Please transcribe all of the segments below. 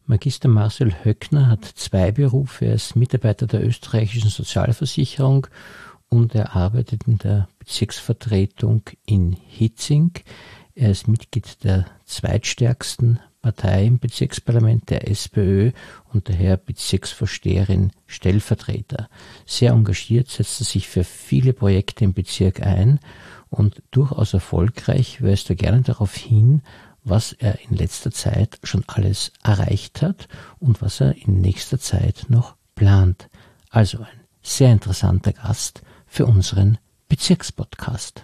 Magister Marcel Höckner hat zwei Berufe. Er ist Mitarbeiter der österreichischen Sozialversicherung und er arbeitet in der Bezirksvertretung in Hitzing. Er ist Mitglied der zweitstärksten Partei im Bezirksparlament, der SPÖ, und daher Bezirksvorsteherin Stellvertreter. Sehr engagiert setzt er sich für viele Projekte im Bezirk ein und durchaus erfolgreich weist er gerne darauf hin, was er in letzter Zeit schon alles erreicht hat und was er in nächster Zeit noch plant. Also ein sehr interessanter Gast für unseren Bezirkspodcast.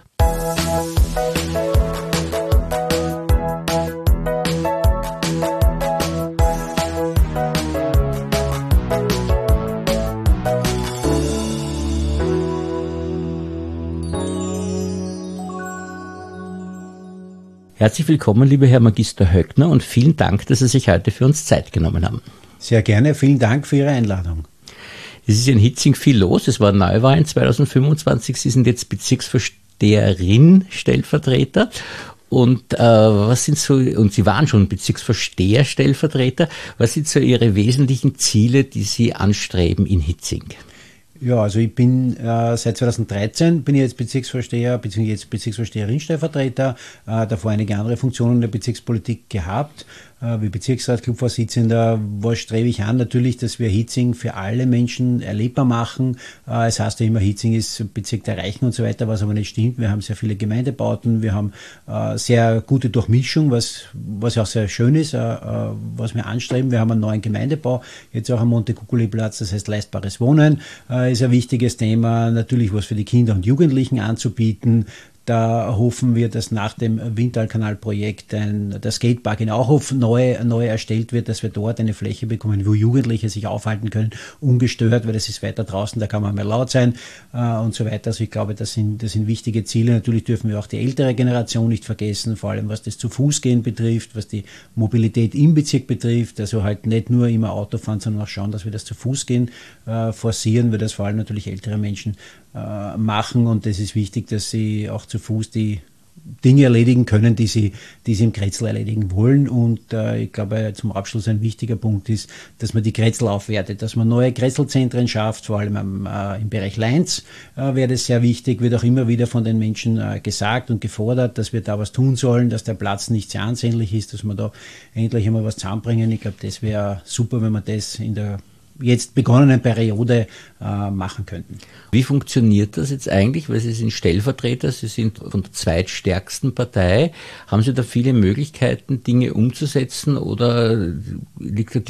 Herzlich willkommen, lieber Herr Magister Höckner, und vielen Dank, dass Sie sich heute für uns Zeit genommen haben. Sehr gerne, vielen Dank für Ihre Einladung. Es ist in Hitzing viel los, es waren Neuwahlen 2025, Sie sind jetzt Bezirksvorsteherin, Stellvertreter. Und was sind so, und Sie waren schon Bezirksvorsteher, Stellvertreter, was sind so Ihre wesentlichen Ziele, die Sie anstreben in Hitzing? Ja, also ich bin seit 2013 bin ich jetzt Bezirksvorsteher bzw. jetzt Bezirksvorsteherin Stellvertreter, davor einige andere Funktionen in der Bezirkspolitik gehabt, wie Bezirksrat, Clubvorsitzender. Was strebe ich an? Natürlich, dass wir Hitzing für alle Menschen erlebbar machen. Es heißt ja immer, Hitzing ist Bezirk der Reichen und so weiter, was aber nicht stimmt. Wir haben sehr viele Gemeindebauten, wir haben sehr gute Durchmischung, was ja auch sehr schön ist, was wir anstreben. Wir haben einen neuen Gemeindebau, jetzt auch am Monte-Kukuli-Platz, das heißt leistbares Wohnen ist ein wichtiges Thema. Natürlich was für die Kinder und Jugendlichen anzubieten. Da hoffen wir, dass nach dem Windtalkanalprojekt der Skatepark in Auhof neu erstellt wird, dass wir dort eine Fläche bekommen, wo Jugendliche sich aufhalten können, ungestört, weil das ist weiter draußen, da kann man mehr laut sein und so weiter. Also ich glaube, das sind wichtige Ziele. Natürlich dürfen wir auch die ältere Generation nicht vergessen, vor allem was das zu Fußgehen betrifft, was die Mobilität im Bezirk betrifft. Also halt nicht nur immer Auto fahren, sondern auch schauen, dass wir das zu Fußgehen forcieren, weil das vor allem natürlich ältere Menschen machen, und es ist wichtig, dass sie auch zu Fuß die Dinge erledigen können, die sie im Kretzel erledigen wollen. Und ich glaube, zum Abschluss ein wichtiger Punkt ist, dass man die Kretzel aufwertet, dass man neue Kretzelzentren schafft, vor allem im Bereich Leins wäre das sehr wichtig, wird auch immer wieder von den Menschen gesagt und gefordert, dass wir da was tun sollen, dass der Platz nicht sehr ansehnlich ist, dass wir da endlich einmal was zusammenbringen. Ich glaube, das wäre super, wenn wir das in der jetzt begonnenen Periode machen könnten. Wie funktioniert das jetzt eigentlich? Weil Sie sind Stellvertreter, Sie sind von der zweitstärksten Partei. Haben Sie da viele Möglichkeiten, Dinge umzusetzen, oder liegt da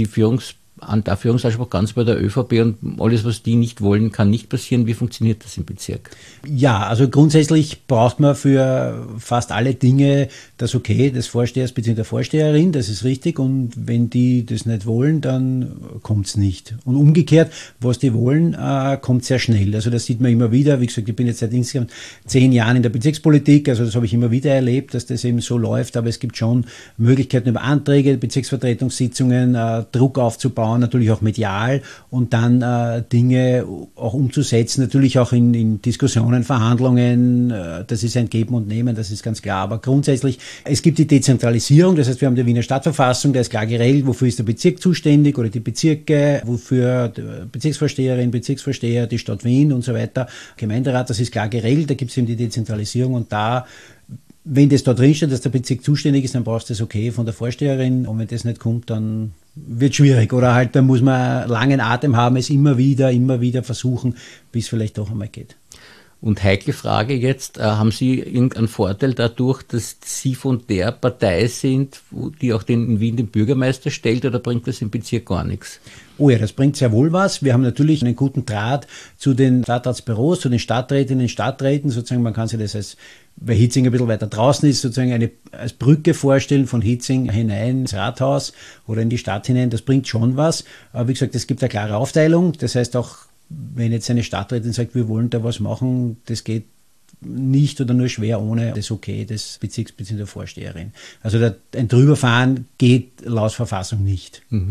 der Führungsanspruch ganz bei der ÖVP und alles, was die nicht wollen, kann nicht passieren? Wie funktioniert das im Bezirk? Ja, also grundsätzlich braucht man für fast alle Dinge das Okay des Vorstehers bzw. der Vorsteherin, das ist richtig, und wenn die das nicht wollen, dann kommt es nicht. Und umgekehrt, was die wollen, kommt sehr schnell. Also das sieht man immer wieder. Wie gesagt, ich bin jetzt seit insgesamt 10 Jahren in der Bezirkspolitik, also das habe ich immer wieder erlebt, dass das eben so läuft, aber es gibt schon Möglichkeiten über Anträge, Bezirksvertretungssitzungen, Druck aufzubauen, natürlich auch medial, und dann Dinge auch umzusetzen, natürlich auch in Diskussionen, Verhandlungen, das ist ein Geben und Nehmen, das ist ganz klar, aber grundsätzlich, es gibt die Dezentralisierung, das heißt, wir haben die Wiener Stadtverfassung, da ist klar geregelt, wofür ist der Bezirk zuständig oder die Bezirke, wofür Bezirksvorsteherin, Bezirksvorsteher, die Stadt Wien und so weiter, Gemeinderat, das ist klar geregelt, da gibt es eben die Dezentralisierung, und da, wenn das da drin steht, dass der Bezirk zuständig ist, dann brauchst du das Okay von der Vorsteherin, und wenn das nicht kommt, dann wird schwierig, oder halt, da muss man langen Atem haben, es immer wieder versuchen, bis es vielleicht doch einmal geht. Und heikle Frage jetzt, haben Sie irgendeinen Vorteil dadurch, dass Sie von der Partei sind, die auch in Wien den Bürgermeister stellt, oder bringt das im Bezirk gar nichts? Oh ja, das bringt sehr wohl was. Wir haben natürlich einen guten Draht zu den Stadtratsbüros, zu den Stadträtinnen, Stadträten, sozusagen, man kann sich das weil Hitzing ein bisschen weiter draußen ist, sozusagen als Brücke vorstellen von Hitzing hinein ins Rathaus oder in die Stadt hinein, das bringt schon was. Aber wie gesagt, es gibt eine klare Aufteilung, das heißt auch, wenn jetzt eine Stadträtin sagt, wir wollen da was machen, das geht nicht oder nur schwer ohne das Okay des Bezirks bzw. der Vorsteherin. Also ein Drüberfahren geht laut Verfassung nicht. Mhm. Ja.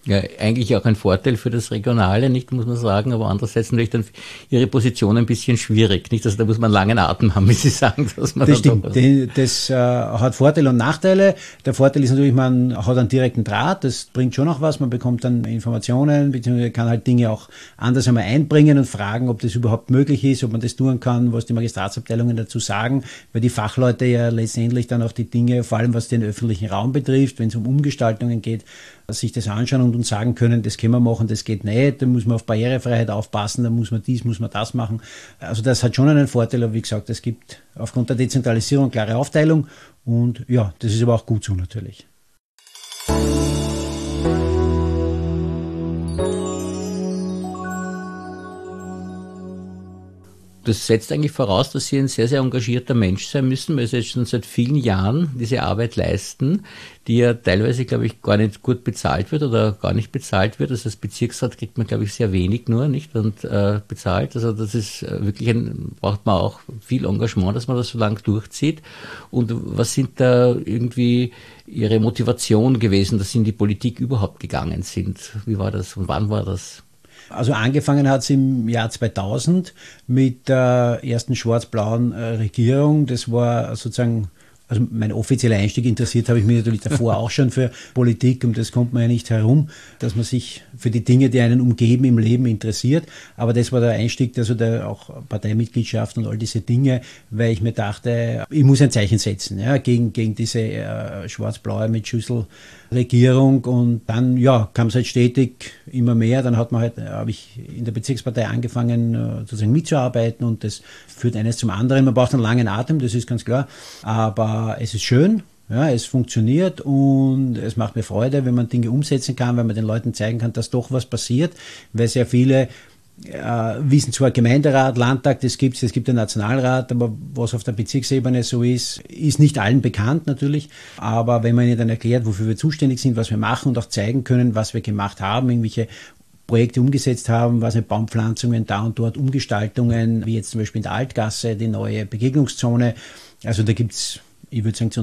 Ja, eigentlich auch ein Vorteil für das Regionale, nicht, muss man sagen, aber andererseits natürlich dann Ihre Position ein bisschen schwierig, nicht? Also da muss man einen langen Atem haben, wie Sie sagen, dass man das dann stimmt. Das hat Vorteile und Nachteile. Der Vorteil ist natürlich, man hat einen direkten Draht, das bringt schon auch was, man bekommt dann Informationen, beziehungsweise kann halt Dinge auch anders einmal einbringen und fragen, ob das überhaupt möglich ist, ob man das tun kann, was die Magistratsabteilungen dazu sagen, weil die Fachleute ja letztendlich dann auch die Dinge, vor allem was den öffentlichen Raum betrifft, wenn es um Umgestaltungen geht, sich das anschauen und uns sagen können, das können wir machen, das geht nicht, da muss man auf Barrierefreiheit aufpassen, da muss man dies, muss man das machen. Also das hat schon einen Vorteil, aber wie gesagt, es gibt aufgrund der Dezentralisierung klare Aufteilung und ja, das ist aber auch gut so natürlich. Das setzt eigentlich voraus, dass Sie ein sehr, sehr engagierter Mensch sein müssen, weil Sie jetzt schon seit vielen Jahren diese Arbeit leisten, die ja teilweise, glaube ich, gar nicht gut bezahlt wird oder gar nicht bezahlt wird. Also als Bezirksrat kriegt man, glaube ich, sehr wenig nur, nicht, und bezahlt. Also das ist wirklich braucht man auch viel Engagement, dass man das so lang durchzieht. Und was sind da irgendwie Ihre Motivation gewesen, dass Sie in die Politik überhaupt gegangen sind? Wie war das und wann war das? Also angefangen hat es im Jahr 2000 mit der ersten schwarz-blauen Regierung. Das war sozusagen, also mein offizieller Einstieg. Interessiert habe ich mich natürlich davor auch schon für Politik, und das kommt man ja nicht herum, dass man sich für die Dinge, die einen umgeben im Leben, interessiert. Aber das war der Einstieg, also der auch Parteimitgliedschaft und all diese Dinge, weil ich mir dachte, ich muss ein Zeichen setzen, ja, gegen diese schwarz-blaue mit Schüssel-Regierung. Und dann kam es halt stetig immer mehr. Dann habe ich in der Bezirkspartei angefangen, sozusagen mitzuarbeiten, und das führt eines zum anderen. Man braucht einen langen Atem, das ist ganz klar, aber es ist schön. Ja, es funktioniert und es macht mir Freude, wenn man Dinge umsetzen kann, wenn man den Leuten zeigen kann, dass doch was passiert, weil sehr viele wissen zwar Gemeinderat, Landtag, es gibt den Nationalrat, aber was auf der Bezirksebene so ist, ist nicht allen bekannt natürlich, aber wenn man ihnen dann erklärt, wofür wir zuständig sind, was wir machen und auch zeigen können, was wir gemacht haben, irgendwelche Projekte umgesetzt haben, was mit Baumpflanzungen da und dort, Umgestaltungen, wie jetzt zum Beispiel in der Altgasse, die neue Begegnungszone, also da gibt's, ich würde sagen, zu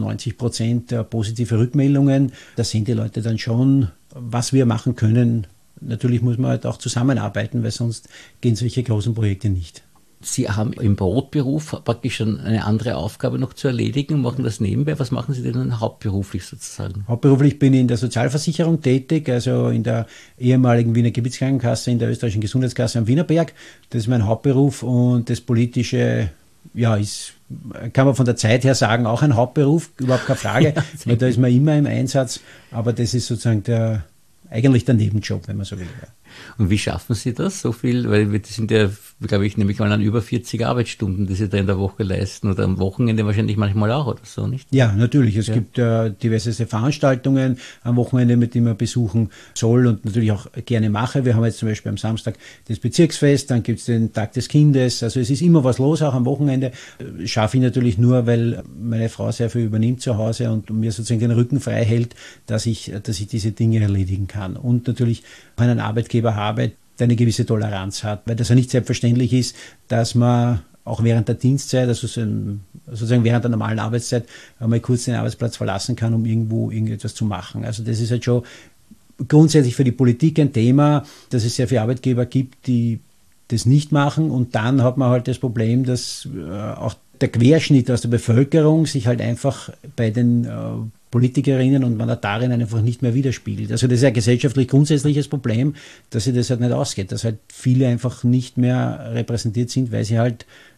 90% positive Rückmeldungen. Da sehen die Leute dann schon, was wir machen können. Natürlich muss man halt auch zusammenarbeiten, weil sonst gehen solche großen Projekte nicht. Sie haben im Brotberuf praktisch schon eine andere Aufgabe noch zu erledigen und machen das nebenbei. Was machen Sie denn hauptberuflich sozusagen? Hauptberuflich bin ich in der Sozialversicherung tätig, also in der ehemaligen Wiener Gebietskrankenkasse, in der österreichischen Gesundheitskasse am Wienerberg. Das ist mein Hauptberuf, und das Politische, ist, kann man von der Zeit her sagen, auch ein Hauptberuf, überhaupt keine Frage, weil da ist man immer im Einsatz, aber das ist sozusagen eigentlich der Nebenjob, wenn man so will. Ja. Und wie schaffen Sie das so viel? Weil das sind ja, glaube ich, nämlich mal an über 40 Arbeitsstunden, die Sie da in der Woche leisten, oder am Wochenende wahrscheinlich manchmal auch oder so, nicht? Ja, natürlich. Es gibt diverse Veranstaltungen am Wochenende, mit denen man besuchen soll und natürlich auch gerne mache. Wir haben jetzt zum Beispiel am Samstag das Bezirksfest, dann gibt es den Tag des Kindes. Also es ist immer was los, auch am Wochenende. Schaffe ich natürlich nur, weil meine Frau sehr viel übernimmt zu Hause und mir sozusagen den Rücken frei hält, dass ich diese Dinge erledigen kann. Und natürlich einen Arbeitgeber habe, der eine gewisse Toleranz hat, weil das ja nicht selbstverständlich ist, dass man auch während der Dienstzeit, also sozusagen während der normalen Arbeitszeit, einmal kurz den Arbeitsplatz verlassen kann, um irgendetwas zu machen. Also das ist halt schon grundsätzlich für die Politik ein Thema, dass es sehr viele Arbeitgeber gibt, die das nicht machen, und dann hat man halt das Problem, dass auch der Querschnitt aus der Bevölkerung sich halt einfach bei den Politikerinnen und Mandatarinnen einfach nicht mehr widerspiegelt. Also das ist ein gesellschaftlich grundsätzliches Problem, dass sich das halt nicht ausgeht, dass halt viele einfach nicht mehr repräsentiert sind, weil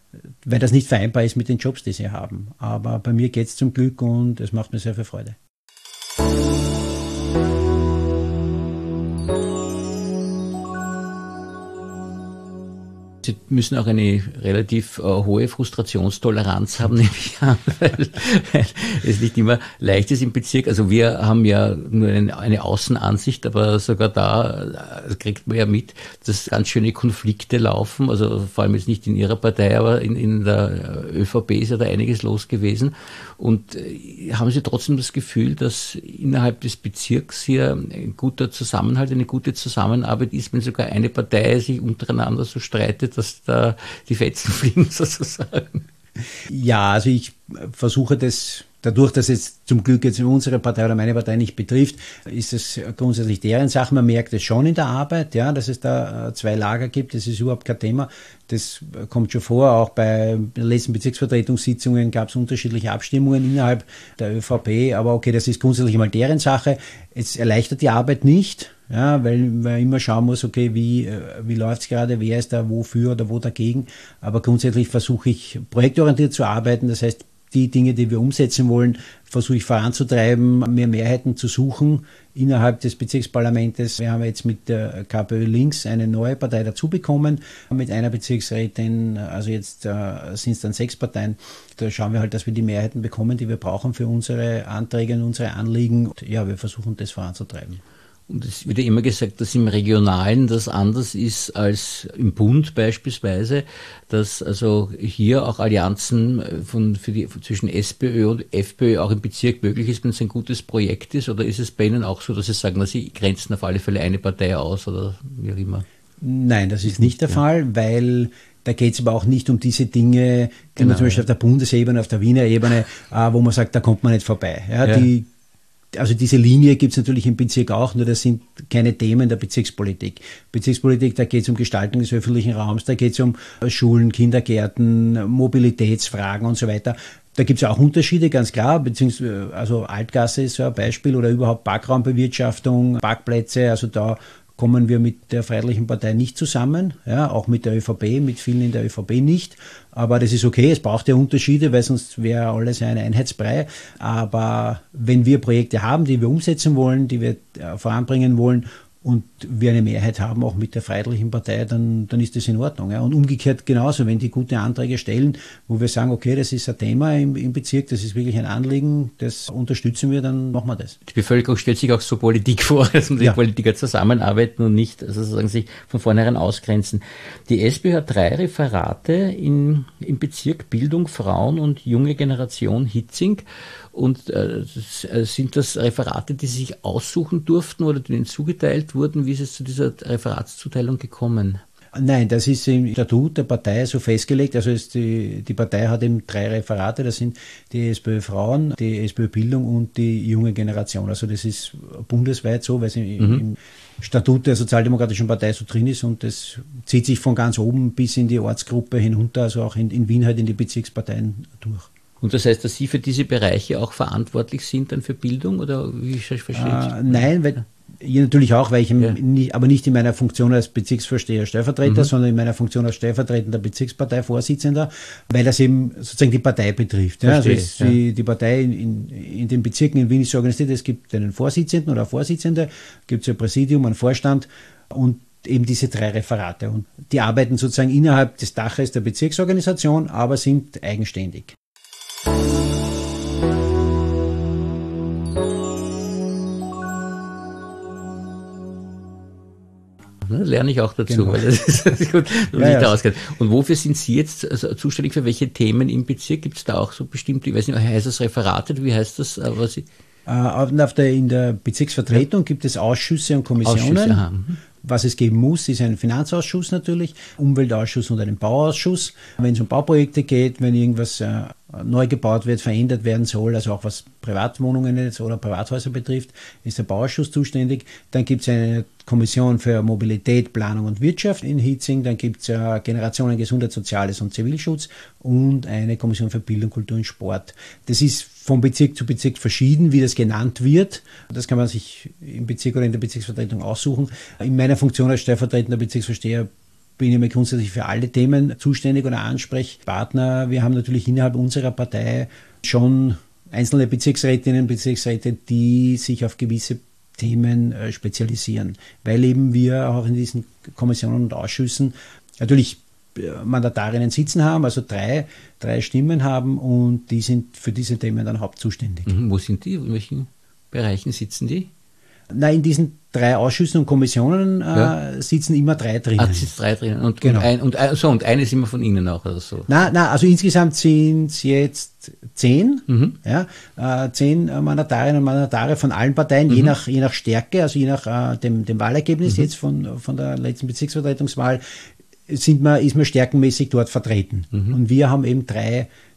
das nicht vereinbar ist mit den Jobs, die sie haben. Aber bei mir geht es zum Glück, und es macht mir sehr viel Freude. Sie müssen auch eine relativ hohe Frustrationstoleranz haben, nehme ich an, weil es nicht immer leicht ist im Bezirk. Also wir haben ja nur eine Außenansicht, aber sogar da kriegt man ja mit, dass ganz schöne Konflikte laufen. Also vor allem jetzt nicht in Ihrer Partei, aber in der ÖVP ist ja da einiges los gewesen. Und haben Sie trotzdem das Gefühl, dass innerhalb des Bezirks hier ein guter Zusammenhalt, eine gute Zusammenarbeit ist, wenn sogar eine Partei sich untereinander so streitet, dass da die Fetzen fliegen sozusagen? Ja, also ich versuche das Dadurch, dass es zum Glück jetzt unsere Partei oder meine Partei nicht betrifft, ist es grundsätzlich deren Sache. Man merkt es schon in der Arbeit, ja, dass es da zwei Lager gibt. Das ist überhaupt kein Thema. Das kommt schon vor. Auch bei den letzten Bezirksvertretungssitzungen gab es unterschiedliche Abstimmungen innerhalb der ÖVP. Aber okay, das ist grundsätzlich mal deren Sache. Es erleichtert die Arbeit nicht. Ja, weil man immer schauen muss, okay, wie läuft es gerade, wer ist da wofür oder wo dagegen. Aber grundsätzlich versuche ich projektorientiert zu arbeiten. Das heißt, die Dinge, die wir umsetzen wollen, versuche ich voranzutreiben, mehr Mehrheiten zu suchen innerhalb des Bezirksparlamentes. Wir haben jetzt mit der KPÖ Links eine neue Partei dazu bekommen, mit einer Bezirksrätin, also jetzt sind es dann 6 Parteien. Da schauen wir halt, dass wir die Mehrheiten bekommen, die wir brauchen für unsere Anträge und unsere Anliegen. Und ja, wir versuchen das voranzutreiben. Und es wird ja immer gesagt, dass im Regionalen das anders ist als im Bund beispielsweise, dass also hier auch Allianzen zwischen SPÖ und FPÖ auch im Bezirk möglich ist, wenn es ein gutes Projekt ist, oder ist es bei Ihnen auch so, dass Sie sagen, dass Sie grenzen auf alle Fälle eine Partei aus oder wie auch immer? Nein, das ist nicht der Fall, weil da geht es aber auch nicht um diese Dinge, die man zum Beispiel auf der Bundesebene, auf der Wiener Ebene, wo man sagt, da kommt man nicht vorbei. Ja, also diese Linie gibt es natürlich im Bezirk auch, nur das sind keine Themen der Bezirkspolitik. Bezirkspolitik, da geht es um Gestaltung des öffentlichen Raums, da geht es um Schulen, Kindergärten, Mobilitätsfragen und so weiter. Da gibt es auch Unterschiede, ganz klar, beziehungsweise also Altgasse ist so ein Beispiel oder überhaupt Parkraumbewirtschaftung, Parkplätze, also da kommen wir mit der Freiheitlichen Partei nicht zusammen, ja, auch mit der ÖVP, mit vielen in der ÖVP nicht. Aber das ist okay, es braucht ja Unterschiede, weil sonst wäre alles ein Einheitsbrei. Aber wenn wir Projekte haben, die wir umsetzen wollen, die wir voranbringen wollen und wir eine Mehrheit haben, auch mit der Freiheitlichen Partei, dann ist das in Ordnung. Ja. Und umgekehrt genauso, wenn die gute Anträge stellen, wo wir sagen, okay, das ist ein Thema im Bezirk, das ist wirklich ein Anliegen, das unterstützen wir, dann machen wir das. Die Bevölkerung stellt sich auch so Politik vor, dass die Politiker zusammenarbeiten und nicht sozusagen sich von vornherein ausgrenzen. Die SPÖ hat 3 Referate im Bezirk Bildung, Frauen und junge Generation Hitzing. Und sind das Referate, die Sie sich aussuchen durften oder denen zugeteilt wurden? Wie ist es zu dieser Referatszuteilung gekommen? Nein, das ist im Statut der Partei so festgelegt. Also die Partei hat eben 3 Referate, das sind die SPÖ Frauen, die SPÖ Bildung und die junge Generation. Also das ist bundesweit so, weil es im Statut der Sozialdemokratischen Partei so drin ist und das zieht sich von ganz oben bis in die Ortsgruppe hinunter, also auch in Wien halt in die Bezirksparteien durch. Und das heißt, dass Sie für diese Bereiche auch verantwortlich sind dann für Bildung oder wie verstehe ich? Nein, weil natürlich auch, weil ich aber nicht in meiner Funktion als Bezirksvorsteher Stellvertreter, sondern in meiner Funktion als stellvertretender Bezirksparteivorsitzender, weil das eben sozusagen die Partei betrifft. Ja, also die Partei in den Bezirken in Wien ist so organisiert, es gibt einen Vorsitzenden oder eine Vorsitzende, gibt es ein Präsidium, einen Vorstand und eben diese 3 Referate. Und die arbeiten sozusagen innerhalb des Daches der Bezirksorganisation, aber sind eigenständig. Lerne ich auch dazu, weil das ist gut, ausgeht. Und wofür sind Sie jetzt zuständig, für welche Themen im Bezirk? Gibt es da auch so bestimmte, ich weiß nicht, heißt das Referate, wie heißt das? In der Bezirksvertretung gibt es Ausschüsse und Kommissionen. Was es geben muss, ist ein Finanzausschuss natürlich, Umweltausschuss und einen Bauausschuss. Wenn es um Bauprojekte geht, wenn irgendwas neu gebaut wird, verändert werden soll, also auch was Privatwohnungen jetzt oder Privathäuser betrifft, ist der Bauausschuss zuständig. Dann gibt es eine Kommission für Mobilität, Planung und Wirtschaft in Hitzing. Dann gibt es Generationen Gesundheit, Soziales und Zivilschutz und eine Kommission für Bildung, Kultur und Sport. Das ist von Bezirk zu Bezirk verschieden, wie das genannt wird. Das kann man sich im Bezirk oder in der Bezirksvertretung aussuchen. In meiner Funktion als stellvertretender Bezirksvorsteher bin ich mir grundsätzlich für alle Themen zuständig oder Ansprechpartner. Wir haben natürlich innerhalb unserer Partei schon einzelne Bezirksrätinnen und Bezirksräte, die sich auf gewisse Themen spezialisieren, weil eben wir auch in diesen Kommissionen und Ausschüssen natürlich Mandatarinnen sitzen haben, also drei Stimmen haben und die sind für diese Themen dann hauptzuständig. Wo sind die? In welchen Bereichen sitzen die? Na, in diesen 3 Ausschüssen und Kommissionen sitzen immer 3 drinnen. Sitzen 3 drinnen. Und, genau. und eine ist immer von Ihnen auch oder so? Also insgesamt sind es jetzt 10. 10 Mandatarinnen und Mandatare von allen Parteien, je nach Stärke, also je nach dem Wahlergebnis jetzt von der letzten Bezirksvertretungswahl, ist man stärkenmäßig dort vertreten. Und wir haben eben 3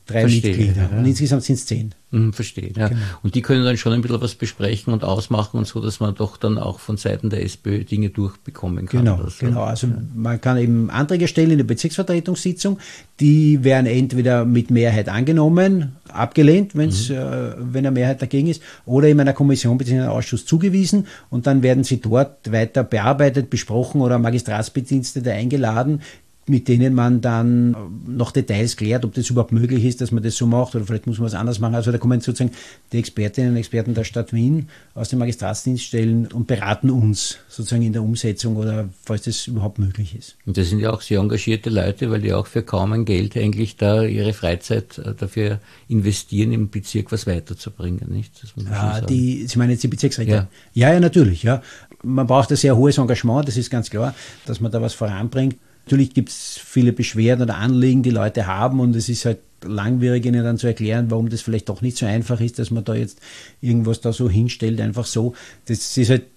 3 Mitglieder. Ja. Und insgesamt sind es 10. Verstehe, ja. Genau. Und die können dann schon ein bisschen was besprechen und ausmachen und so, dass man doch dann auch von Seiten der SPÖ Dinge durchbekommen kann. Genau. Also man kann eben Anträge stellen in der Bezirksvertretungssitzung. Die werden entweder mit Mehrheit angenommen, abgelehnt, wenn eine Mehrheit dagegen ist, oder in einer Kommission bzw. einem Ausschuss zugewiesen und dann werden sie dort weiter bearbeitet, besprochen oder Magistratsbedienstete eingeladen, mit denen man dann noch Details klärt, ob das überhaupt möglich ist, dass man das so macht oder vielleicht muss man was anderes machen. Also da kommen sozusagen die Expertinnen und Experten der Stadt Wien aus den Magistratsdienststellen und beraten uns sozusagen in der Umsetzung oder falls das überhaupt möglich ist. Und das sind ja auch sehr engagierte Leute, weil die auch für kaum ein Geld eigentlich da ihre Freizeit dafür investieren, im Bezirk was weiterzubringen, nicht? Das muss man Sie meinen jetzt die Bezirksräte? Ja, natürlich, ja. Man braucht ein sehr hohes Engagement, das ist ganz klar, dass man da was voranbringt. Natürlich gibt es viele Beschwerden oder Anliegen, die Leute haben und es ist halt langwierig, ihnen dann zu erklären, warum das vielleicht doch nicht so einfach ist, dass man da jetzt irgendwas da so hinstellt, einfach so. Das ist halt,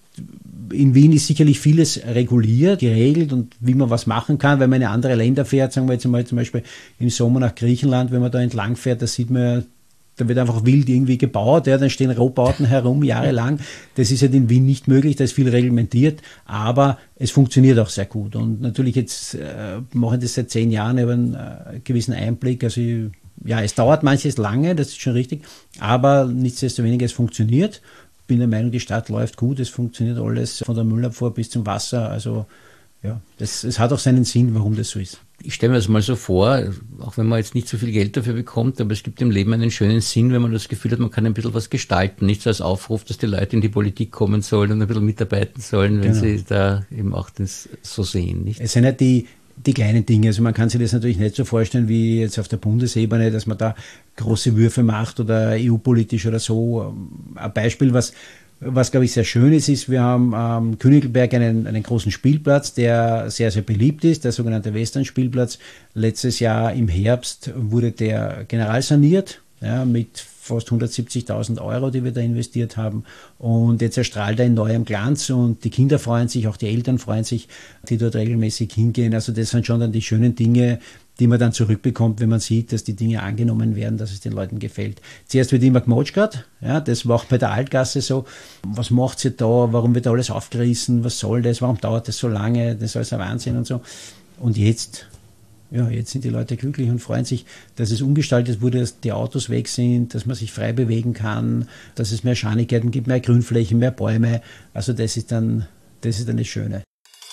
in Wien ist sicherlich vieles reguliert, geregelt und wie man was machen kann, wenn man in andere Länder fährt, sagen wir jetzt mal zum Beispiel im Sommer nach Griechenland, wenn man da entlang fährt, da sieht man ja, da wird einfach wild irgendwie gebaut, dann stehen Rohbauten herum jahrelang. Das ist halt in Wien nicht möglich, da ist viel reglementiert, aber es funktioniert auch sehr gut. Und natürlich jetzt mache ich das seit 10 Jahren, ich habe einen gewissen Einblick. Also es dauert manches lange, das ist schon richtig, aber nichtsdestoweniger, es funktioniert. Ich bin der Meinung, die Stadt läuft gut, es funktioniert alles von der Müllabfuhr bis zum Wasser. Also ja, es hat auch seinen Sinn, warum das so ist. Ich stelle mir das mal so vor, auch wenn man jetzt nicht so viel Geld dafür bekommt, aber es gibt im Leben einen schönen Sinn, wenn man das Gefühl hat, man kann ein bisschen was gestalten. Nicht so als Aufruf, dass die Leute in die Politik kommen sollen und ein bisschen mitarbeiten sollen, wenn sie da eben auch das so sehen. Nicht? Es sind ja die kleinen Dinge. Also man kann sich das natürlich nicht so vorstellen wie jetzt auf der Bundesebene, dass man da große Würfe macht oder EU-politisch oder so. Ein Beispiel, was glaube ich sehr schön ist, wir haben am Königlberg einen großen Spielplatz, der sehr, sehr beliebt ist, der sogenannte Western-Spielplatz. Letztes Jahr im Herbst wurde der generalsaniert, ja, mit fast 170.000 Euro, die wir da investiert haben. Und jetzt erstrahlt er in neuem Glanz und die Kinder freuen sich, auch die Eltern freuen sich, die dort regelmäßig hingehen. Also das sind schon dann die schönen Dinge, die man dann zurückbekommt, wenn man sieht, dass die Dinge angenommen werden, dass es den Leuten gefällt. Zuerst wird immer gemotschert, ja, das war auch bei der Altgasse so. Was macht ihr da? Warum wird da alles aufgerissen? Was soll das? Warum dauert das so lange? Das ist alles ein Wahnsinn und so. Und jetzt sind die Leute glücklich und freuen sich, dass es umgestaltet wurde, dass die Autos weg sind, dass man sich frei bewegen kann, dass es mehr Schanigkeiten gibt, mehr Grünflächen, mehr Bäume. Also das ist dann das Schöne.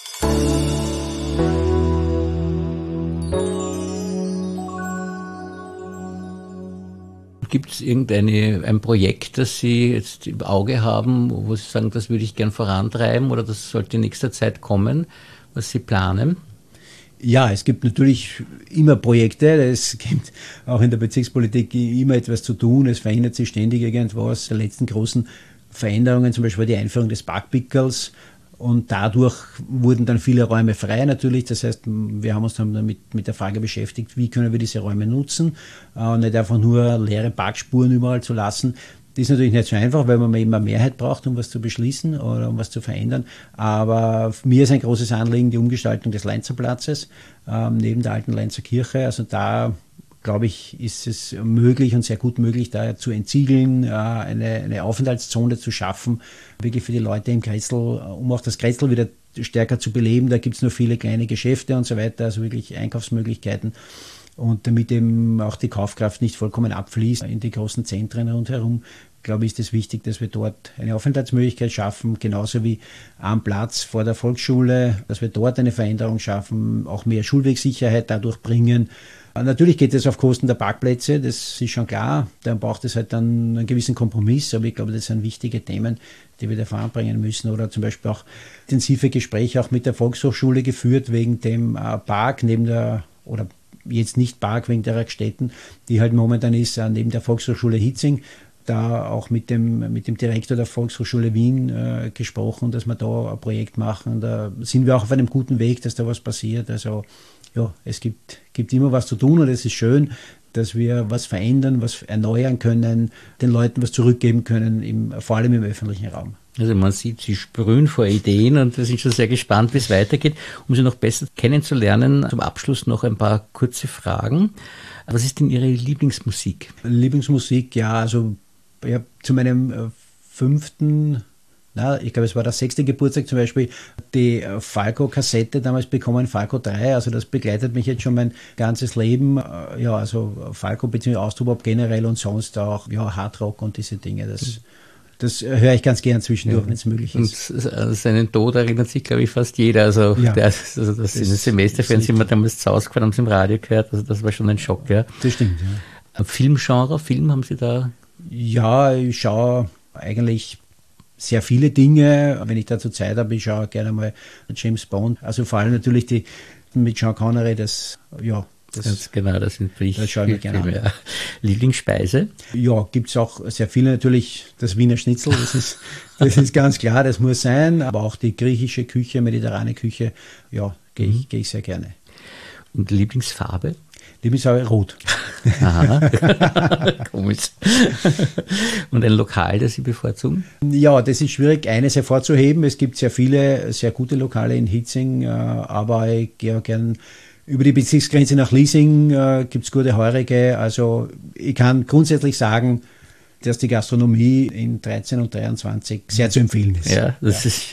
Gibt es ein Projekt, das Sie jetzt im Auge haben, wo Sie sagen, das würde ich gern vorantreiben oder das sollte in nächster Zeit kommen, was Sie planen? Ja, es gibt natürlich immer Projekte, es gibt auch in der Bezirkspolitik immer etwas zu tun, es verändert sich ständig irgendwas. Die letzten großen Veränderungen, zum Beispiel die Einführung des Parkpickels, und dadurch wurden dann viele Räume frei natürlich. Das heißt, wir haben uns dann mit der Frage beschäftigt, wie können wir diese Räume nutzen, nicht einfach nur leere Parkspuren überall zu lassen. Das ist natürlich nicht so einfach, weil man eben eine Mehrheit braucht, um was zu beschließen oder um was zu verändern. Aber mir ist ein großes Anliegen die Umgestaltung des Leinzer Platzes neben der alten Leinzer Kirche. Also da, glaube ich, ist es möglich und sehr gut möglich, da zu entsiegeln, eine Aufenthaltszone zu schaffen, wirklich für die Leute im Grätzl, um auch das Grätzl wieder stärker zu beleben. Da gibt es nur viele kleine Geschäfte und so weiter, also wirklich Einkaufsmöglichkeiten. Und damit eben auch die Kaufkraft nicht vollkommen abfließt in die großen Zentren rundherum, glaube ich, ist es wichtig, dass wir dort eine Aufenthaltsmöglichkeit schaffen, genauso wie am Platz vor der Volksschule, dass wir dort eine Veränderung schaffen, auch mehr Schulwegsicherheit dadurch bringen. Natürlich geht es auf Kosten der Parkplätze, das ist schon klar. Dann braucht es halt dann einen gewissen Kompromiss, aber ich glaube, das sind wichtige Themen, die wir da voranbringen müssen. Oder zum Beispiel auch intensive Gespräche auch mit der Volkshochschule geführt, wegen dem Park oder jetzt nicht Park, wegen der Werkstätten, die halt momentan ist, neben der Volkshochschule Hitzing. Da auch mit dem Direktor der Volkshochschule Wien gesprochen, dass wir da ein Projekt machen. Da sind wir auch auf einem guten Weg, dass da was passiert. Also ja, es gibt immer was zu tun und es ist schön, dass wir was verändern, was erneuern können, den Leuten was zurückgeben können, vor allem im öffentlichen Raum. Also man sieht, Sie sprühen vor Ideen und wir sind schon sehr gespannt, wie es weitergeht. Um Sie noch besser kennenzulernen, zum Abschluss noch ein paar kurze Fragen. Was ist denn Ihre Lieblingsmusik? Lieblingsmusik, ja, also ich habe zu meinem 5., ich glaube, es war der 6. Geburtstag zum Beispiel, die Falco-Kassette damals bekommen, Falco 3, also das begleitet mich jetzt schon mein ganzes Leben. Ja, also Falco bzw. Austropop generell und sonst auch, ja, Hardrock und diese Dinge, das höre ich ganz gern zwischendurch, wenn es möglich ist. Und seinen Tod erinnert sich, glaube ich, fast jeder. Also, ja, das in den Semesterferien sind wir damals zu Hause gefahren, haben es im Radio gehört. Also das war schon ein Schock. Ja. Das stimmt, ja. Filmgenre, Film haben Sie da? Ja, ich schaue eigentlich sehr viele Dinge. Wenn ich dazu Zeit habe, ich schaue gerne mal James Bond. Also vor allem natürlich die mit Sean Connery, das genau, das sind das schaue ich mir gerne an. Ja. Lieblingsspeise? Ja, gibt es auch sehr viele natürlich. Das Wiener Schnitzel, das ist ganz klar, das muss sein. Aber auch die griechische Küche, mediterrane Küche, ja, gehe ich sehr gerne. Und Lieblingsfarbe? Lieblingsfarbe rot. Aha, komisch. Und ein Lokal, das Sie bevorzugen? Ja, das ist schwierig, eines hervorzuheben. Es gibt sehr viele, sehr gute Lokale in Hitzing, aber ich gehe auch gern über die Bezirksgrenze nach Liesing, gibt es gute Heurige. Also ich kann grundsätzlich sagen, dass die Gastronomie in 13 und 23 sehr zu empfehlen ist. Ja, das ist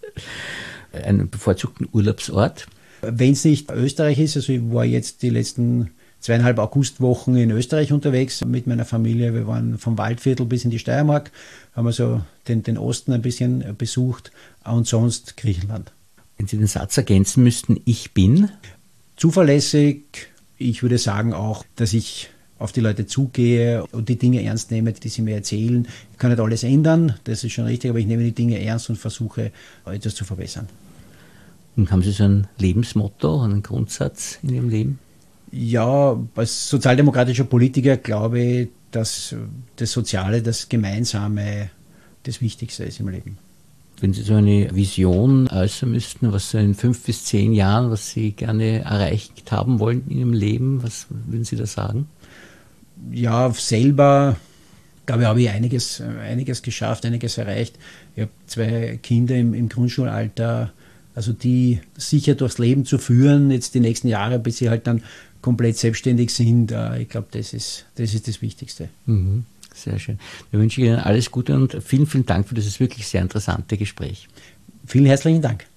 ein bevorzugten Urlaubsort. Wenn es nicht Österreich ist, also ich war jetzt die letzten 2,5 Augustwochen in Österreich unterwegs mit meiner Familie. Wir waren vom Waldviertel bis in die Steiermark, haben also den Osten ein bisschen besucht und sonst Griechenland. Wenn Sie den Satz ergänzen müssten, ich bin? Zuverlässig. Ich würde sagen auch, dass ich auf die Leute zugehe und die Dinge ernst nehme, die sie mir erzählen. Ich kann nicht alles ändern, das ist schon richtig, aber ich nehme die Dinge ernst und versuche, etwas zu verbessern. Und haben Sie so ein Lebensmotto, einen Grundsatz in Ihrem Leben? Ja, als sozialdemokratischer Politiker glaube ich, dass das Soziale, das Gemeinsame das Wichtigste ist im Leben. Wenn Sie so eine Vision äußern müssten, was so in 5 bis 10 Jahren, was Sie gerne erreicht haben wollen in Ihrem Leben, was würden Sie da sagen? Ja, selber, glaube ich, habe ich einiges geschafft, einiges erreicht. Ich habe 2 Kinder im Grundschulalter, also die sicher durchs Leben zu führen, jetzt die nächsten Jahre, bis sie halt dann komplett selbstständig sind. Ich glaube, das ist das Wichtigste. Mhm. Sehr schön. Wir wünschen Ihnen alles Gute und vielen, vielen Dank für dieses wirklich sehr interessante Gespräch. Vielen herzlichen Dank.